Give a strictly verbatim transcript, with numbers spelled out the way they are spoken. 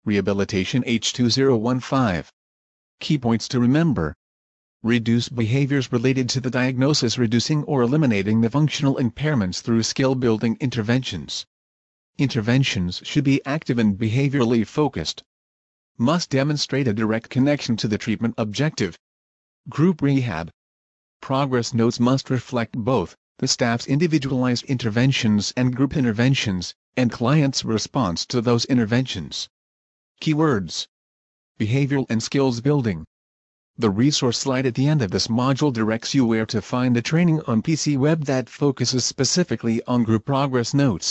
Rehabilitation H two zero one five. Key points to remember. Reduce behaviors related to the diagnosis, reducing or eliminating the functional impairments through skill-building interventions. Interventions should be active and behaviorally focused. Must demonstrate a direct connection to the treatment objective. Group rehab. Progress notes must reflect both the staff's individualized interventions and group interventions, and clients' response to those interventions. Keywords: behavioral and skills building. The resource slide at the end of this module directs you where to find the training on P C Web that focuses specifically on group progress notes.